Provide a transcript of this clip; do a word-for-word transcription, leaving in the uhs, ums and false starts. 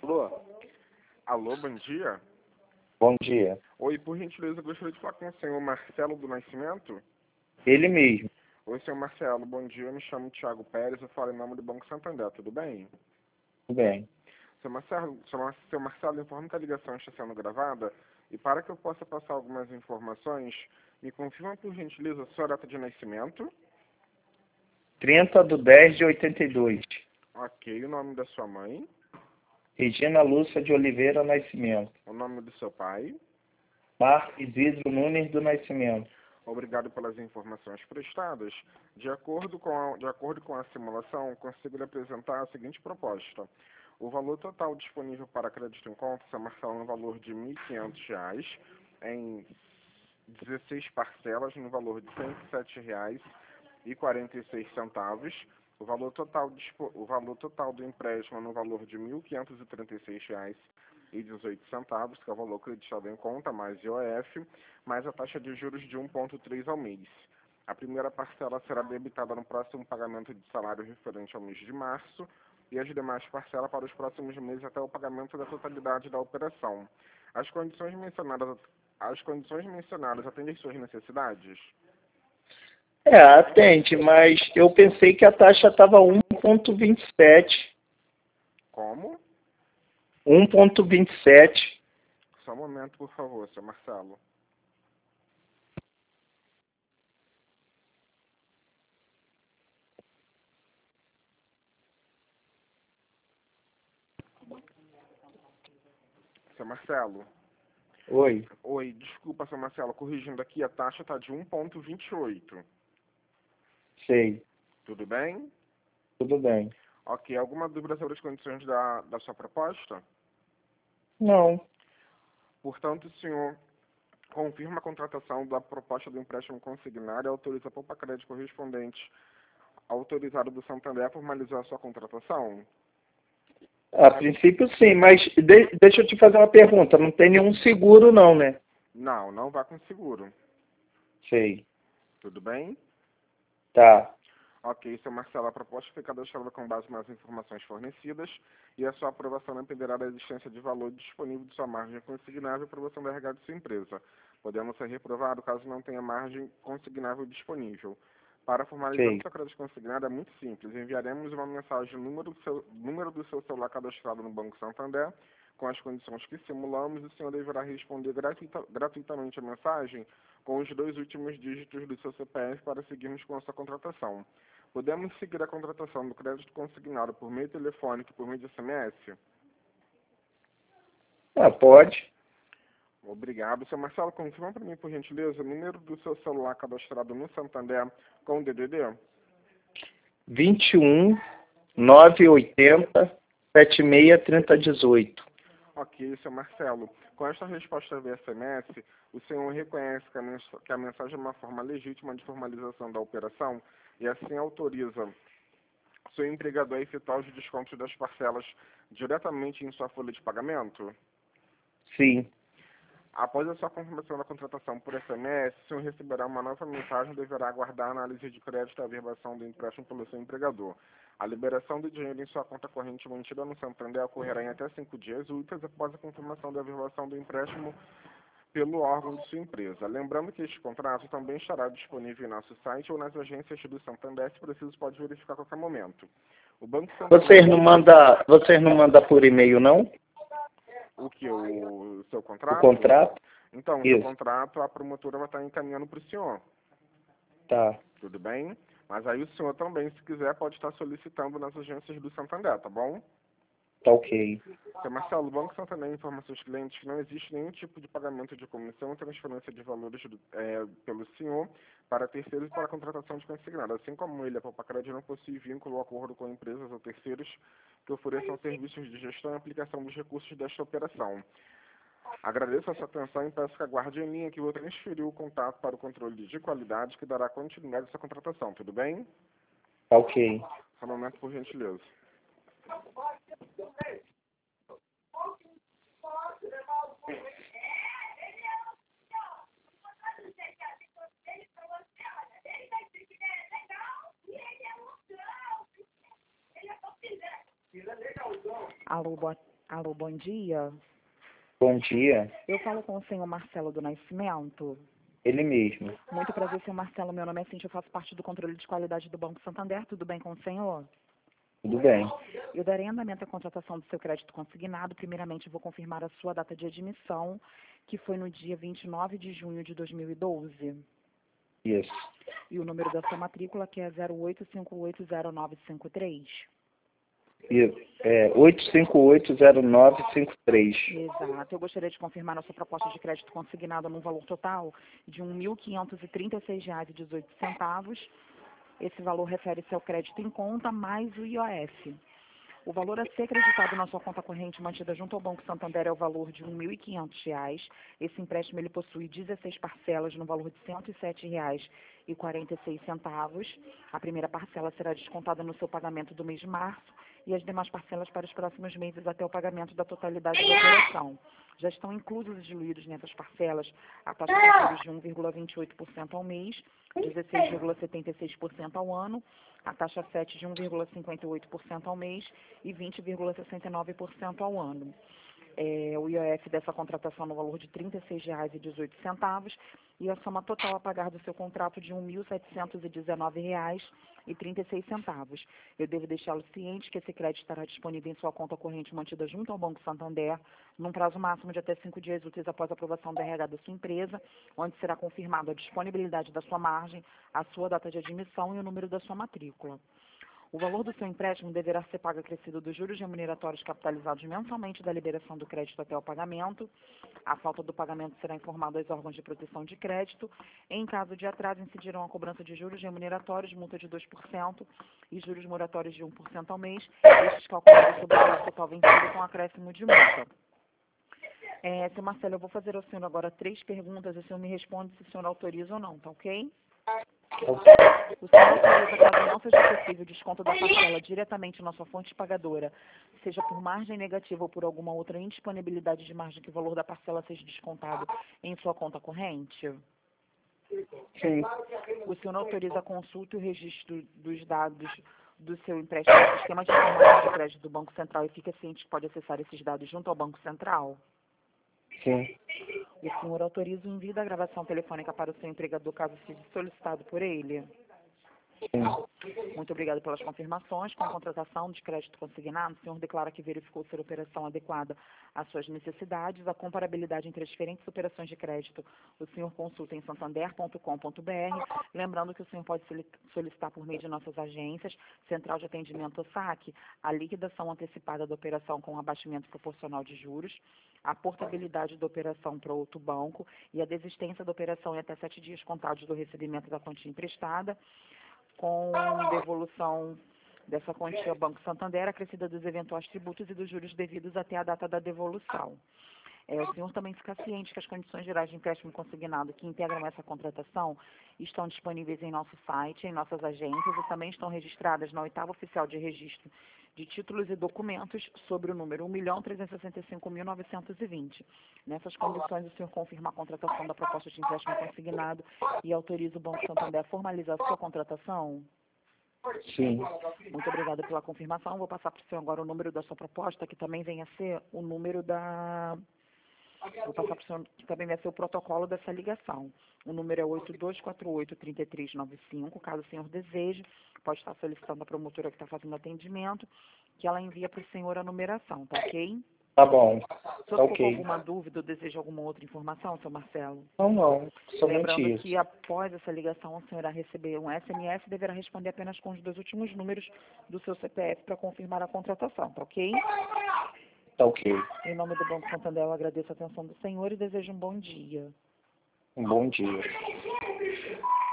Alô? Alô, bom dia. Bom dia. Oi, por gentileza, eu gostaria de falar com o senhor Marcelo do Nascimento. Ele mesmo. Oi, senhor Marcelo, bom dia. Eu me chamo Thiago Pérez, eu falo em nome do Banco Santander, tudo bem? Tudo bem. Seu Marcelo, seu Marcelo, informa que a ligação está sendo gravada e para que eu possa passar algumas informações, me confirma por gentileza a sua data de nascimento. trinta de dez de oitenta e dois. Ok, o nome da sua mãe, Regina Lúcia de Oliveira Nascimento. o nome do seu pai. Marcos Isidro Nunes do Nascimento. Obrigado pelas informações prestadas. De acordo com a, de acordo com a simulação, consigo lhe apresentar a seguinte proposta. O valor total disponível para crédito em conta, seu Marcelo, no valor de mil e quinhentos reais, em dezesseis parcelas, no valor de cento e sete reais e quarenta e seis centavos. O valor total, o valor total do empréstimo no valor de mil quinhentos e trinta e seis reais e dezoito centavos, que é o valor creditado em conta, mais I O F, mais a taxa de juros de um vírgula três ao mês. A primeira parcela será debitada no próximo pagamento de salário referente ao mês de março e as demais parcelas para os próximos meses até o pagamento da totalidade da operação. As condições mencionadas, as condições mencionadas atendem suas necessidades? É, atende, mas eu pensei que a taxa estava um vírgula vinte e sete. Como? um vírgula vinte e sete. Só um momento, por favor, seu Marcelo. Seu Marcelo. Oi. Oi, desculpa, seu Marcelo, corrigindo aqui, a taxa está de um vírgula vinte e oito. Sei. Tudo bem? Tudo bem. Ok, alguma dúvida sobre as condições da, da sua proposta? Não. Portanto, o senhor confirma a contratação da proposta do empréstimo consignado e autoriza a poupa crédito correspondente autorizado do Santander a formalizar a sua contratação? A princípio sim, mas de, deixa eu te fazer uma pergunta. Não tem nenhum seguro não, né? Não, não vá com seguro. Sei. Tudo bem? Tá. Ok, seu Marcelo, a proposta foi cadastrada com base nas informações fornecidas e a sua aprovação dependerá da existência de valor disponível de sua margem consignável e aprovação da R H de sua empresa, podendo ser reprovado caso não tenha margem consignável disponível. Para formalizar o Sei. seu crédito consignado é muito simples. Enviaremos uma mensagem no número do seu, número do seu celular cadastrado no Banco Santander, com as condições que simulamos, e o senhor deverá responder gratuita, gratuitamente a mensagem com os dois últimos dígitos do seu C P F para seguirmos com a sua contratação. Podemos seguir a contratação do crédito consignado por meio telefônico e por meio de S M S? Ah, pode. Obrigado. Seu Marcelo, confirma para mim, por gentileza, o número do seu celular cadastrado no Santander com o D D D? vinte e um, novecentos e oitenta, setenta e seis, trinta, dezoito. Ok, seu Marcelo. Com esta resposta via S M S, o senhor reconhece que a, mens que a mensagem é uma forma legítima de formalização da operação e assim autoriza seu empregador a efetuar os descontos das parcelas diretamente em sua folha de pagamento? Sim. Após a sua confirmação da contratação por S M S, o senhor receberá uma nova mensagem e deverá aguardar a análise de crédito e a averbação do empréstimo pelo seu empregador. A liberação do dinheiro em sua conta corrente mantida no Santander ocorrerá em até cinco dias úteis após a confirmação da averbação do empréstimo pelo órgão de sua empresa. Lembrando que este contrato também estará disponível em nosso site ou nas agências do Santander, se preciso pode verificar a qualquer momento. O Banco Santander... Vocês não mandam, vocês não mandam por e-mail, não? O que? O seu O contrato? contrato? Então, o seu Isso. contrato, a promotora vai estar encaminhando para o senhor. Tá. Tudo bem? Mas aí o senhor também, se quiser, pode estar solicitando nas agências do Santander, tá bom? Tá ok. Seu Marcelo, o Banco Santander informa aos seus clientes que não existe nenhum tipo de pagamento de comissão ou transferência de valores do, é, pelo senhor para terceiros e para a contratação de consignado. Assim como ele, a Popacred não possui vínculo ou acordo com empresas ou terceiros que ofereçam serviços de gestão e aplicação dos recursos desta operação. Agradeço a sua atenção e peço que aguarde em linha que vou transferir o contato para o controle de qualidade que dará continuidade à sua contratação, tudo bem? Tá ok. Só um momento, por gentileza. Alô, boa, Alô, bom dia. Bom dia. Eu falo com o senhor Marcelo do Nascimento. Ele mesmo. Muito prazer, senhor Marcelo. Meu nome é Cintia, eu faço parte do controle de qualidade do Banco Santander. Tudo bem com o senhor? Tudo bem. Eu darei andamento à contratação do seu crédito consignado. Primeiramente, eu vou confirmar a sua data de admissão, que foi no dia vinte e nove de junho de dois mil e doze. Isso. E o número da sua matrícula, que é zero oito cinco oito zero nove cinco três. Isso. É oito cinco oito zero nove cinco três. Exato. Eu gostaria de confirmar a sua proposta de crédito consignado num valor total de um mil quinhentos e trinta e seis reais e dezoito centavos. Esse valor refere-se ao crédito em conta mais o I O F. O valor a ser acreditado na sua conta corrente mantida junto ao Banco Santander é o valor de um mil e quinhentos reais. Esse empréstimo ele possui dezesseis parcelas no valor de cento e sete reais e quarenta e seis centavos. A primeira parcela será descontada no seu pagamento do mês de março e as demais parcelas para os próximos meses até o pagamento da totalidade da operação. Já estão inclusos e diluídos nessas parcelas a taxa de juros de um vírgula vinte e oito por cento ao mês, dezesseis vírgula setenta e seis por cento ao ano, a taxa sete de um vírgula cinquenta e oito por cento ao mês e vinte vírgula sessenta e nove por cento ao ano. É, o I O F dessa contratação no valor de trinta e seis reais e dezoito centavos e a soma total a pagar do seu contrato de um mil setecentos e dezenove reais e trinta e seis centavos. Eu devo deixá-lo ciente que esse crédito estará disponível em sua conta corrente mantida junto ao Banco Santander num prazo máximo de até cinco dias úteis após a aprovação do R H da sua empresa, onde será confirmada a disponibilidade da sua margem, a sua data de admissão e o número da sua matrícula. O valor do seu empréstimo deverá ser pago acrescido dos juros remuneratórios capitalizados mensalmente da liberação do crédito até o pagamento. A falta do pagamento será informada aos órgãos de proteção de crédito. Em caso de atraso, incidirão a cobrança de juros remuneratórios, multa de dois por cento e juros moratórios de um por cento ao mês, estes calculados sobre o valor total vencido com acréscimo de multa. É, seu Marcelo, eu vou fazer ao senhor agora três perguntas e o senhor me responde se o senhor autoriza ou não, tá ok? O senhor autoriza, caso não seja possível, o desconto da parcela diretamente na sua fonte pagadora, seja por margem negativa ou por alguma outra indisponibilidade de margem que o valor da parcela seja descontado em sua conta corrente? Sim. O senhor autoriza a consulta e o registro dos dados do seu empréstimo no sistema de informação de crédito do Banco Central e fica ciente que pode acessar esses dados junto ao Banco Central? Sim. O senhor autoriza o envio da gravação telefônica para o seu empregador caso seja solicitado por ele? Sim. Muito obrigada pelas confirmações. Com a contratação de crédito consignado, o senhor declara que verificou ser a operação adequada às suas necessidades. A comparabilidade entre as diferentes operações de crédito, o senhor consulta em santander ponto com ponto br. Lembrando que o senhor pode solicitar por meio de nossas agências, Central de Atendimento S A C, a liquidação antecipada da operação com abatimento proporcional de juros, a portabilidade da operação para outro banco e a desistência da operação em até sete dias contados do recebimento da quantia emprestada, com devolução dessa quantia ao Banco Santander, acrescida dos eventuais tributos e dos juros devidos até a data da devolução. É, o senhor também fica ciente que as condições gerais de empréstimo consignado que integram essa contratação estão disponíveis em nosso site, em nossas agências e também estão registradas na oitava oficial de registro de títulos e documentos sobre o número um milhão trezentos e sessenta e cinco mil novecentos e vinte. Nessas condições, o senhor confirma a contratação da proposta de empréstimo consignado e autoriza o Banco Santander a formalizar a sua contratação? Sim. Muito obrigada pela confirmação. Vou passar para o senhor agora o número da sua proposta, que também vem a ser o número da... Vou passar para o senhor, que também vai ser o protocolo dessa ligação. O número é oito dois quatro oito, três três nove cinco. Caso o senhor deseje, pode estar solicitando à promotora que está fazendo atendimento, que ela envia para o senhor a numeração, tá ok? Tá bom. O senhor Tá ficou com ok. alguma dúvida ou deseja alguma outra informação, seu Marcelo? Não, não. Somente Lembrando isso. que após essa ligação, o senhor irá receber um S M S e deverá responder apenas com os dois últimos números do seu C P F para confirmar a contratação, tá ok? Tá ok. Em nome do Banco Santander, eu agradeço a atenção do senhor e desejo um bom dia. Um bom dia.